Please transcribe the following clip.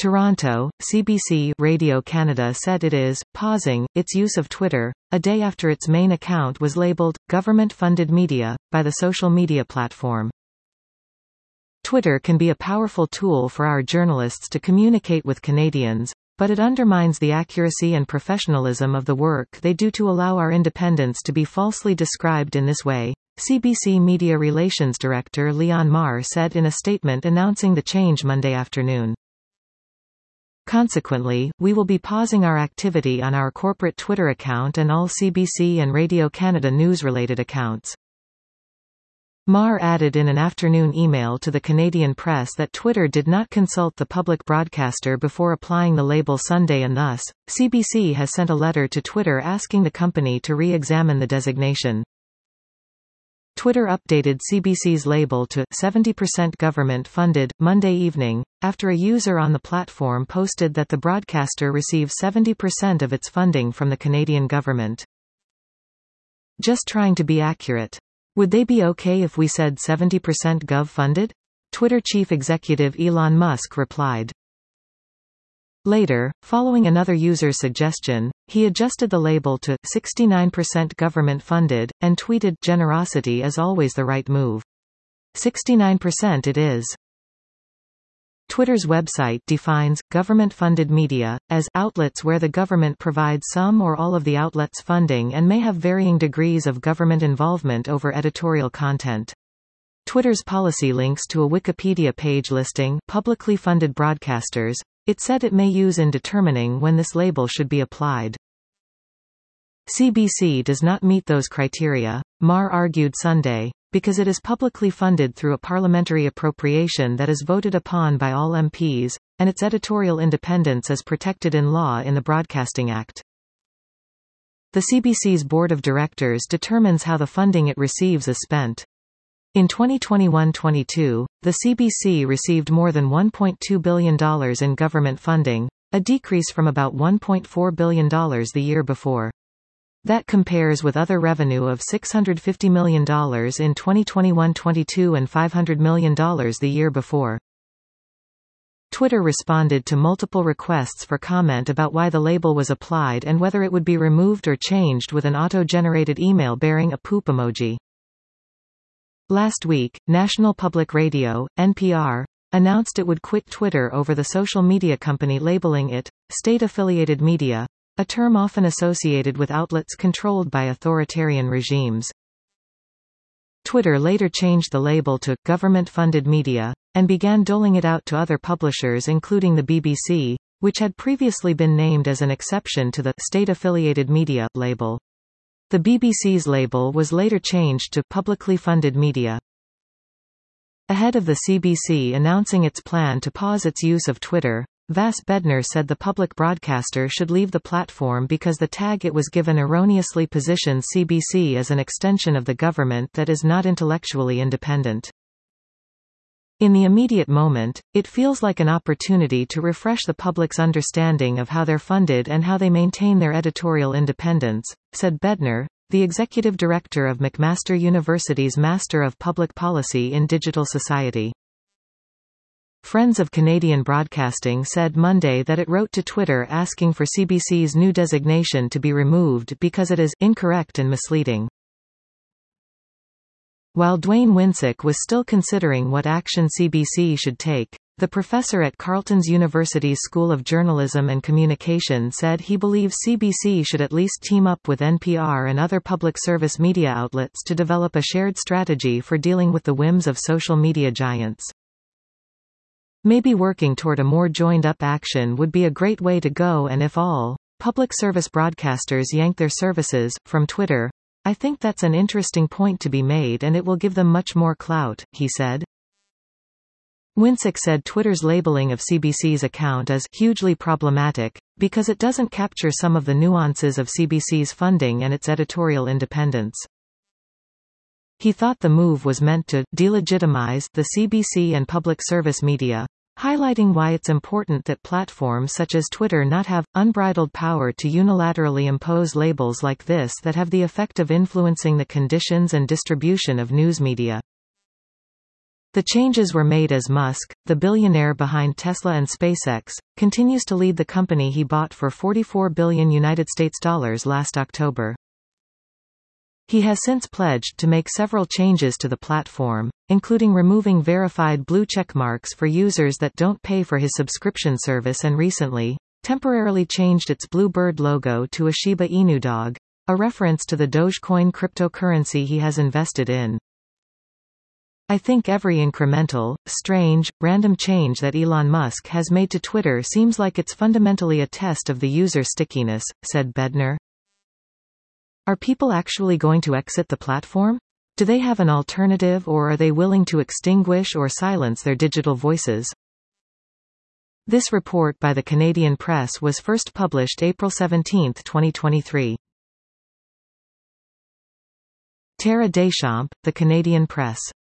Toronto, CBC Radio Canada said it is pausing its use of Twitter, a day after its main account was labelled government-funded media by the social media platform. Twitter can be a powerful tool for our journalists to communicate with Canadians, but it undermines the accuracy and professionalism of the work they do to allow our independence to be falsely described in this way, CBC Media Relations Director Leon Mar said in a statement announcing the change Monday afternoon. Consequently, we will be pausing our activity on our corporate Twitter account and all CBC and Radio Canada news-related accounts. Mar added in an afternoon email to the Canadian press that Twitter did not consult the public broadcaster before applying the label Sunday, and thus, CBC has sent a letter to Twitter asking the company to re-examine the designation. Twitter updated CBC's label to 70% government-funded Monday evening, after a user on the platform posted that the broadcaster receives 70% of its funding from the Canadian government. Just trying to be accurate. Would they be okay if we said 70% gov-funded? Twitter chief executive Elon Musk replied. Later, following another user's suggestion, he adjusted the label to 69% government-funded, and tweeted, "Generosity is always the right move. 69% it is." Twitter's website defines government-funded media as outlets where the government provides some or all of the outlet's funding and may have varying degrees of government involvement over editorial content. Twitter's policy links to a Wikipedia page listing publicly funded broadcasters. It said it may use in determining when this label should be applied. CBC does not meet those criteria, Mar argued Sunday, because it is publicly funded through a parliamentary appropriation that is voted upon by all MPs, and its editorial independence is protected in law in the Broadcasting Act. The CBC's board of directors determines how the funding it receives is spent. In 2021-22, the CBC received more than $1.2 billion in government funding, a decrease from about $1.4 billion the year before. That compares with other revenue of $650 million in 2021-22 and $500 million the year before. Twitter responded to multiple requests for comment about why the label was applied and whether it would be removed or changed with an auto-generated email bearing a poop emoji. Last week, National Public Radio, NPR, announced it would quit Twitter over the social media company labeling it state-affiliated media, a term often associated with outlets controlled by authoritarian regimes. Twitter later changed the label to government-funded media, and began doling it out to other publishers including the BBC, which had previously been named as an exception to the state-affiliated media label. The BBC's label was later changed to publicly funded media. Ahead of the CBC announcing its plan to pause its use of Twitter, Vas Bednar said the public broadcaster should leave the platform because the tag it was given erroneously positions CBC as an extension of the government that is not intellectually independent. In the immediate moment, it feels like an opportunity to refresh the public's understanding of how they're funded and how they maintain their editorial independence, said Bednar, the executive director of McMaster University's Master of Public Policy in Digital Society. Friends of Canadian Broadcasting said Monday that it wrote to Twitter asking for CBC's new designation to be removed because it is incorrect and misleading. While Dwayne Winsick was still considering what action CBC should take, the professor at Carleton's University's School of Journalism and Communication said he believes CBC should at least team up with NPR and other public service media outlets to develop a shared strategy for dealing with the whims of social media giants. Maybe working toward a more joined-up action would be a great way to go, and if all public service broadcasters yank their services from Twitter, I think that's an interesting point to be made and it will give them much more clout, he said. Winsick said Twitter's labeling of CBC's account is hugely problematic, because it doesn't capture some of the nuances of CBC's funding and its editorial independence. He thought the move was meant to delegitimize the CBC and public service media, highlighting why it's important that platforms such as Twitter not have unbridled power to unilaterally impose labels like this that have the effect of influencing the conditions and distribution of news media. The changes were made as Musk, the billionaire behind Tesla and SpaceX, continues to lead the company he bought for $44 billion last October. He has since pledged to make several changes to the platform, including removing verified blue check marks for users that don't pay for his subscription service and recently, temporarily changed its blue bird logo to a Shiba Inu dog, a reference to the Dogecoin cryptocurrency he has invested in. I think every incremental, strange, random change that Elon Musk has made to Twitter seems like it's fundamentally a test of the user stickiness, said Bednar. Are people actually going to exit the platform? Do they have an alternative, or are they willing to extinguish or silence their digital voices? This report by the Canadian Press was first published April 17, 2023. Tara Deschamps, The Canadian Press.